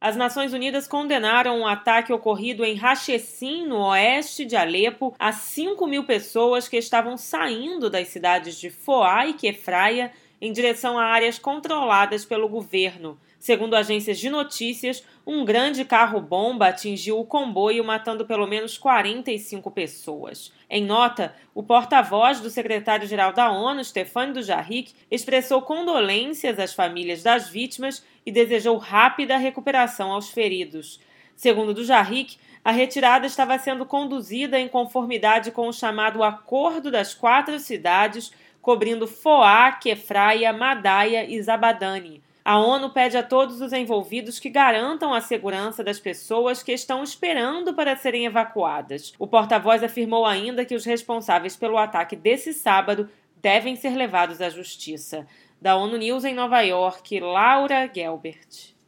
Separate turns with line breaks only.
As Nações Unidas condenaram um ataque ocorrido em Rachessim, no oeste de Alepo, a 5.000 pessoas que estavam saindo das cidades de Foá e Kefraia em direção a áreas controladas pelo governo. Segundo agências de notícias, um grande carro-bomba atingiu o comboio, matando pelo menos 45 pessoas. Em nota, o porta-voz do secretário-geral da ONU, Stéphane Dujarric, expressou condolências às famílias das vítimas e desejou rápida recuperação aos feridos. Segundo Dujarric, a retirada estava sendo conduzida em conformidade com o chamado Acordo das 4 cidades, cobrindo Foá, Kefraia, Madaia e Zabadani. A ONU pede a todos os envolvidos que garantam a segurança das pessoas que estão esperando para serem evacuadas. O porta-voz afirmou ainda que os responsáveis pelo ataque desse sábado devem ser levados à justiça. Da ONU News em Nova York, Laura Gelbert.